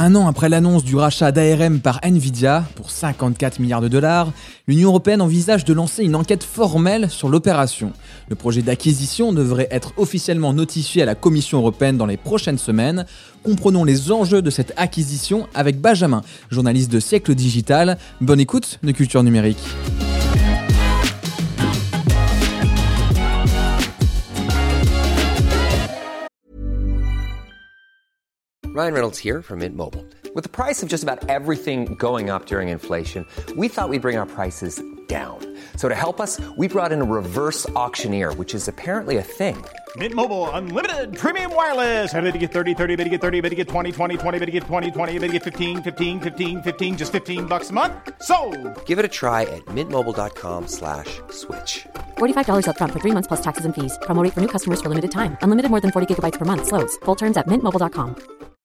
Un an après l'annonce du rachat d'ARM par Nvidia pour 54 milliards de dollars, l'Union européenne envisage de lancer une enquête formelle sur l'opération. Le projet d'acquisition devrait être officiellement notifié à la Commission européenne dans les prochaines semaines. Comprenons les enjeux de cette acquisition avec Benjamin, journaliste de Siècle Digital. Bonne écoute de Culture Numérique. Ryan Reynolds here from Mint Mobile. With the price of just about everything going up during inflation, we thought we'd bring our prices down. So to help us, we brought in a reverse auctioneer, which is apparently a thing. Mint Mobile Unlimited Premium Wireless. How to get 30, 30, bit to get 30, bit to get 20, 20, 20, bit to get 20, 20, bit to get 15, 15, 15, 15, just $15 a month? Sold! Give it a try at mintmobile.com/switch. $45 up front for 3 months plus taxes and fees. Promo rate for new customers for limited time. Unlimited more than 40 gigabytes per month. Slows full terms at mintmobile.com.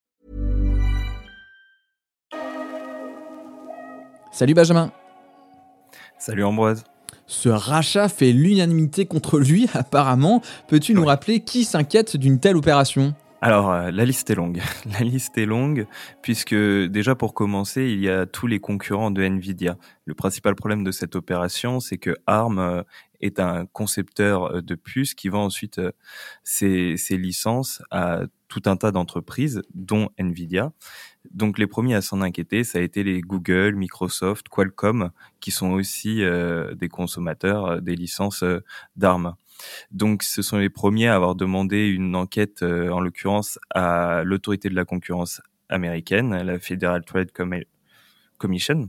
Salut Benjamin. Salut Ambroise. Ce rachat fait l'unanimité contre lui, apparemment. Peux-tu nous rappeler qui s'inquiète d'une telle opération ? Alors, la liste est longue. La liste est longue puisque déjà pour commencer, il y a tous les concurrents de Nvidia. Le principal problème de cette opération, c'est que ARM est un concepteur de puces qui vend ensuite ses licences à tout un tas d'entreprises, dont Nvidia. Donc les premiers à s'en inquiéter, ça a été les Google, Microsoft, Qualcomm, qui sont aussi des consommateurs des licences d'ARM. Donc ce sont les premiers à avoir demandé une enquête, en l'occurrence à l'autorité de la concurrence américaine, la Federal Trade Commission,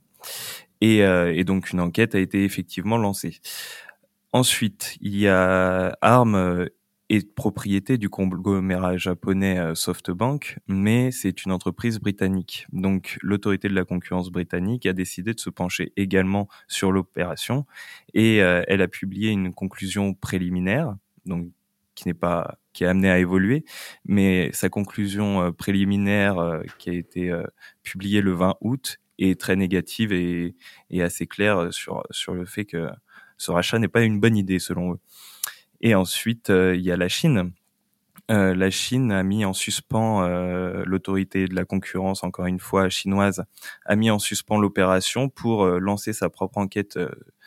et donc une enquête a été effectivement lancée. Ensuite, il y a ARM est propriété du conglomérat japonais SoftBank, mais c'est une entreprise britannique. Donc l'autorité de la concurrence britannique a décidé de se pencher également sur l'opération et elle a publié une conclusion préliminaire, donc qui est amenée à évoluer, mais sa conclusion préliminaire qui a été publiée le 20 août est très négative et assez claire sur le fait que ce rachat n'est pas une bonne idée selon eux. Et ensuite, il y a la Chine. La Chine a mis en suspens, l'autorité de la concurrence, encore une fois chinoise, a mis en suspens l'opération pour lancer sa propre enquête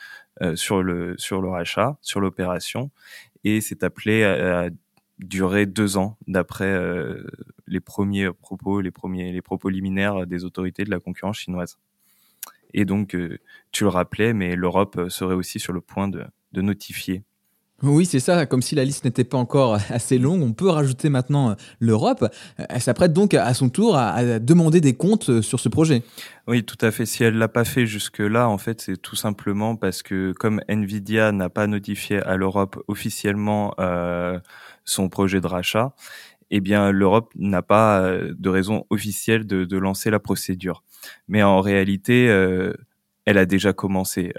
sur le rachat, sur l'opération, et c'est appelé à durer 2 ans d'après les premiers propos liminaires des autorités de la concurrence chinoise. Et donc, tu le rappelais, mais l'Europe serait aussi sur le point de notifier. Oui, c'est ça, comme si la liste n'était pas encore assez longue, on peut rajouter maintenant l'Europe. Elle s'apprête donc à son tour à demander des comptes sur ce projet. Oui, tout à fait. Si elle l'a pas fait jusque-là, en fait, c'est tout simplement parce que comme Nvidia n'a pas notifié à l'Europe officiellement son projet de rachat, eh bien l'Europe n'a pas de raison officielle de lancer la procédure. Mais en réalité, elle a déjà commencé,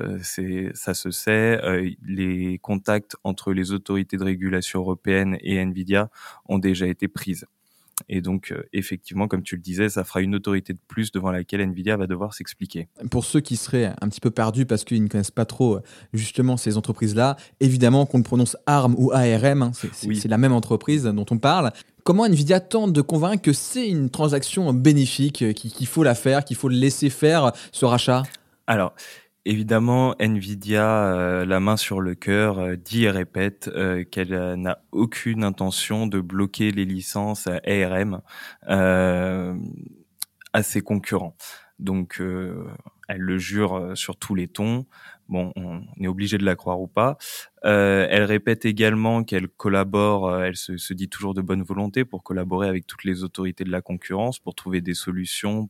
ça se sait. Les contacts entre les autorités de régulation européennes et Nvidia ont déjà été prises. Et donc, effectivement, comme tu le disais, ça fera une autorité de plus devant laquelle Nvidia va devoir s'expliquer. Pour ceux qui seraient un petit peu perdus parce qu'ils ne connaissent pas trop justement ces entreprises-là, évidemment qu'on prononce ARM ou ARM, c'est la même entreprise dont on parle. Comment Nvidia tente de convaincre que c'est une transaction bénéfique, qu'il faut la faire, qu'il faut laisser faire ce rachat ? Alors, évidemment, Nvidia, la main sur le cœur, dit et répète qu'elle n'a aucune intention de bloquer les licences ARM à ses concurrents. Donc, elle le jure sur tous les tons. Bon, on est obligé de la croire ou pas. Elle répète également qu'elle collabore, elle se dit toujours de bonne volonté pour collaborer avec toutes les autorités de la concurrence, pour trouver des solutions,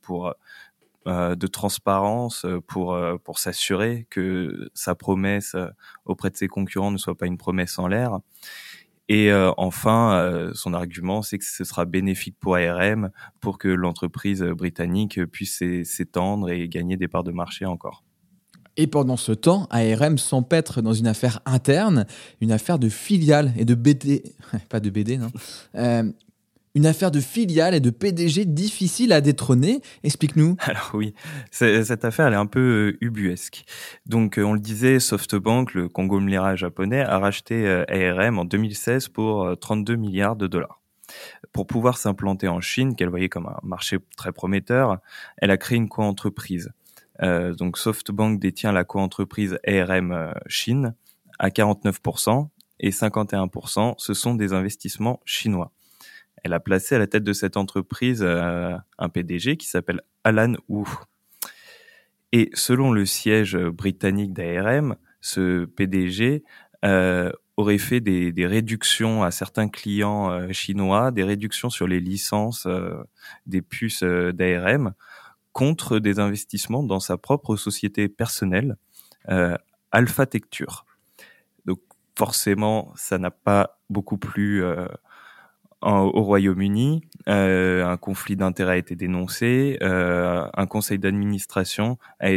de transparence, pour s'assurer que sa promesse auprès de ses concurrents ne soit pas une promesse en l'air. Et enfin, son argument, c'est que ce sera bénéfique pour ARM, pour que l'entreprise britannique puisse s'étendre et gagner des parts de marché encore. Et pendant ce temps, ARM s'empêtre dans une affaire interne, une affaire de filiale et de BD... Pas de BD, non une affaire de filiale et de PDG difficile à détrôner. Explique-nous. Alors oui, cette affaire elle est un peu ubuesque. Donc on le disait, SoftBank, le conglomérat japonais, a racheté ARM en 2016 pour 32 milliards de dollars. Pour pouvoir s'implanter en Chine, qu'elle voyait comme un marché très prometteur, elle a créé une coentreprise. Donc SoftBank détient la coentreprise ARM Chine à 49% et 51%, ce sont des investissements chinois. Elle a placé à la tête de cette entreprise un PDG qui s'appelle Alan Wu. Et selon le siège britannique d'ARM, ce PDG aurait fait des réductions à certains clients chinois, des réductions sur les licences des puces d'ARM contre des investissements dans sa propre société personnelle, Alpha Tecture. Donc forcément, ça n'a pas beaucoup plu au Royaume-Uni. Un conflit d'intérêts a été dénoncé. Le conseil d'administration a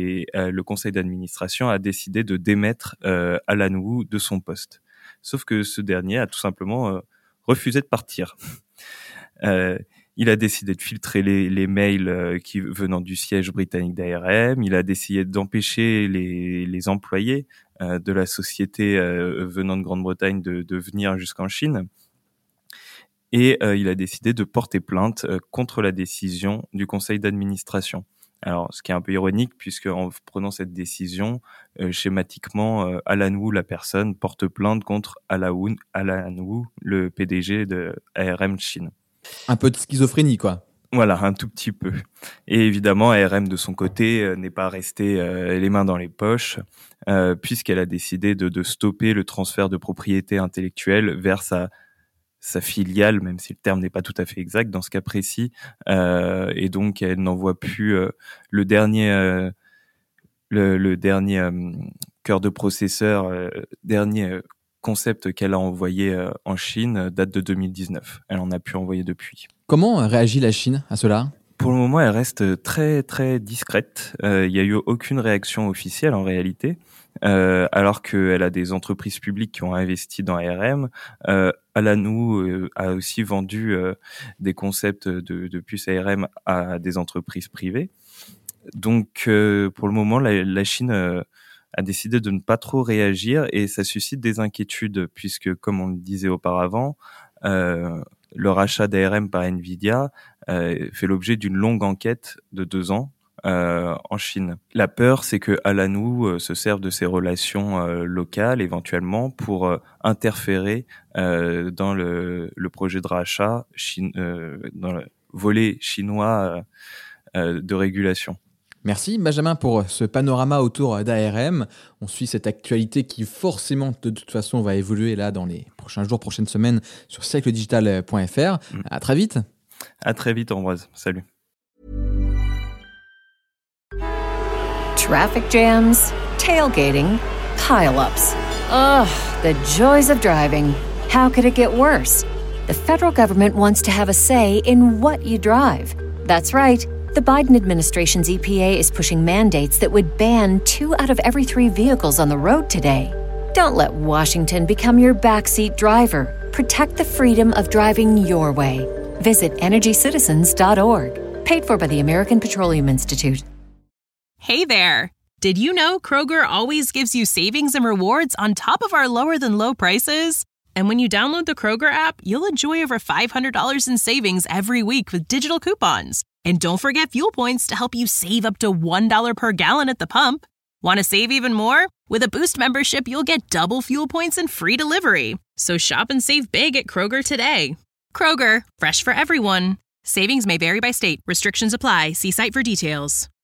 décidé de démettre Alan Wu de son poste. Sauf que ce dernier a tout simplement refusé de partir. Il a décidé de filtrer les mails venant du siège britannique d'ARM. Il a décidé d'empêcher les employés de la société venant de Grande-Bretagne de venir jusqu'en Chine. Et il a décidé de porter plainte contre la décision du conseil d'administration. Alors, ce qui est un peu ironique, puisque en prenant cette décision, schématiquement, Alan Wu, la personne, porte plainte contre Alan Wu, le PDG de ARM Chine. Un peu de schizophrénie, quoi. Voilà, un tout petit peu. Et évidemment, ARM, de son côté, n'est pas restée les mains dans les poches, puisqu'elle a décidé de stopper le transfert de propriété intellectuelle vers sa filiale, même si le terme n'est pas tout à fait exact dans ce cas précis, et donc elle n'envoie plus le dernier cœur de processeur, dernier concept qu'elle a envoyé en Chine date de 2019. Elle en a pu envoyer depuis. Comment réagit la Chine à cela ? Pour le moment, elle reste très très discrète. Il n'y a eu aucune réaction officielle en réalité. Alors qu'elle a des entreprises publiques qui ont investi dans ARM. Alan Wu a aussi vendu des concepts de puces ARM à des entreprises privées. Donc, pour le moment, la Chine a décidé de ne pas trop réagir et ça suscite des inquiétudes puisque, comme on le disait auparavant, le rachat d'ARM par Nvidia fait l'objet d'une longue enquête de 2 ans. En Chine. La peur, c'est que Alan Wu se serve de ses relations locales éventuellement pour interférer dans le projet de rachat dans le volet chinois de régulation. Merci Benjamin pour ce panorama autour d'ARM. On suit cette actualité qui forcément de toute façon va évoluer là dans les prochains jours, prochaines semaines sur siècledigital.fr. À très vite. À très vite Ambroise. Salut. Traffic jams, tailgating, pile-ups. Ugh, the joys of driving. How could it get worse? The federal government wants to have a say in what you drive. That's right. The Biden administration's EPA is pushing mandates that would ban 2 out of every 3 vehicles on the road today. Don't let Washington become your backseat driver. Protect the freedom of driving your way. Visit EnergyCitizens.org. Paid for by the American Petroleum Institute. Hey there! Did you know Kroger always gives you savings and rewards on top of our lower-than-low prices? And when you download the Kroger app, you'll enjoy over $500 in savings every week with digital coupons. And don't forget fuel points to help you save up to $1 per gallon at the pump. Want to save even more? With a Boost membership, you'll get double fuel points and free delivery. So shop and save big at Kroger today. Kroger, fresh for everyone. Savings may vary by state. Restrictions apply. See site for details.